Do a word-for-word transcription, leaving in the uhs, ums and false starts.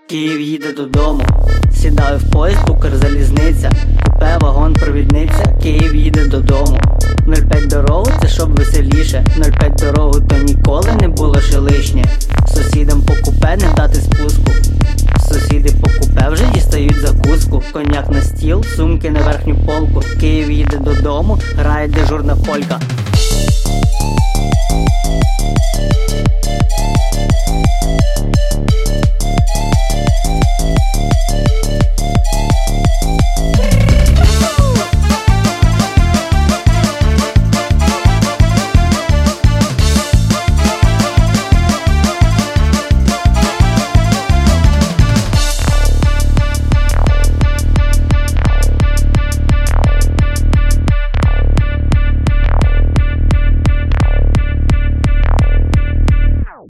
Київ їде додому, сідаю в поїзд, Укрзалізниця, купе, вагон, провідниця. Київ їде додому. нуль п'ять дорогу, це щоб веселіше. нуль п'ять дорогу, то ніколи не було ще лишнє. Сусідам по купе не дати спуску. Сусіди по купе вже дістають закуску. Коньяк на стіл, сумки на верхню полку. Київ їде додому, грає дежурна полька.